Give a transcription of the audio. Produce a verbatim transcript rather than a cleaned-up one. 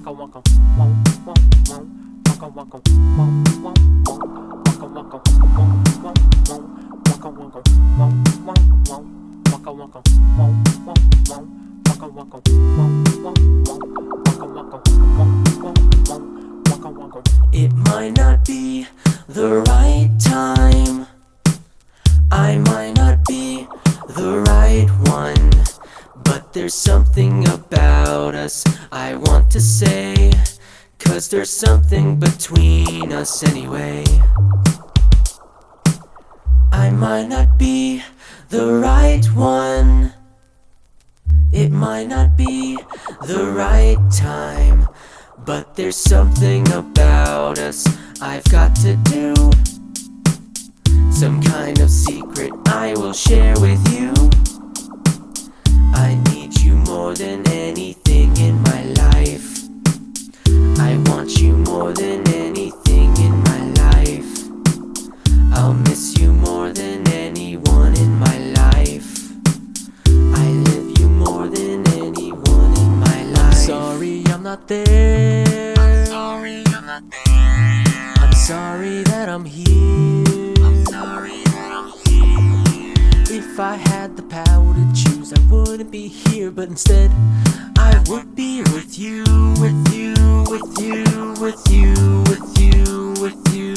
It might not be the right time, I might not be the right one, but there's something about us I want to say, 'cause there's something between us anyway. I might not be the right one, it might not be the right time, but there's something about us I've got to do. Some kind of secret I will share with you. I need you more than anything in my life. I want you more than anything in my life. I'll miss you more than anyone in my life. I love you more than anyone in my life. I'm sorry I'm not there. I'm sorry I'm not there. I'm sorry that I'm here. I'm sorry that I'm here. If I had the power to choose, I wouldn't be here, but instead I would be with you, with you, with you, with you, with you, with you.